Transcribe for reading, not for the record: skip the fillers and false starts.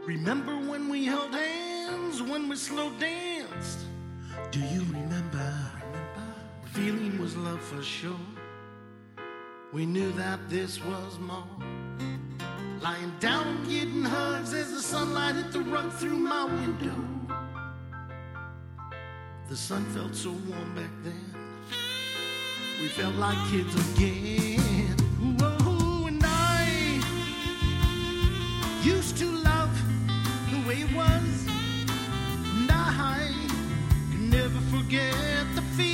Remember when we held hands, when we slow danced? Do you remember? The feeling was love for sure. We knew that this was more. Lying down, getting hugs as the sunlight hit the rug through my window. The sun felt so warm back then. We felt like kids again. Whoa, and I used to love the way it was, and I can never forget the feeling